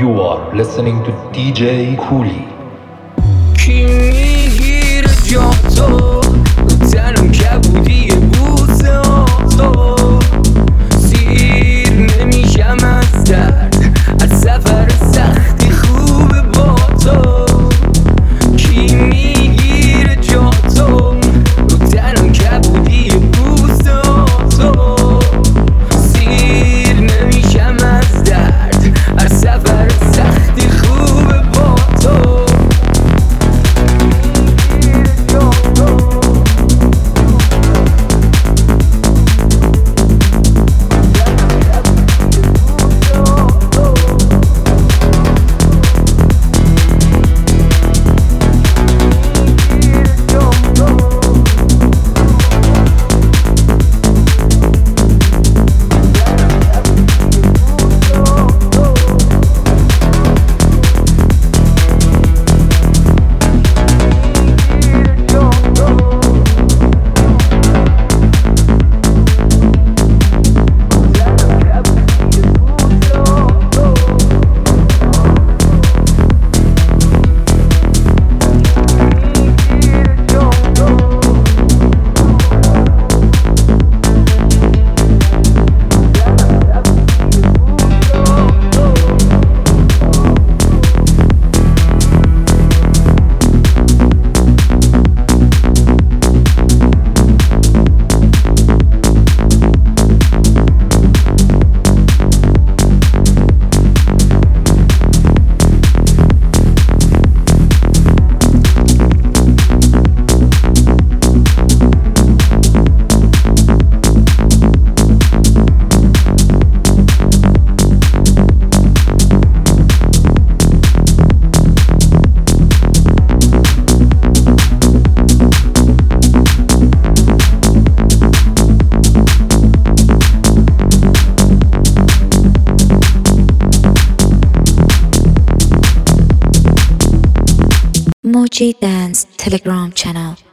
You are listening to DJ Cooley. کی میگیره جا تو تنم کبودی بوسه ها تو سیر نمیشم از درد از سفر سختی خوبه با تو کی میگیره جا تو تنم کبودی بوسه ها تو سیر نمیشم از درد از سفر سختی خوبه با تو Moji Dance Telegram channel.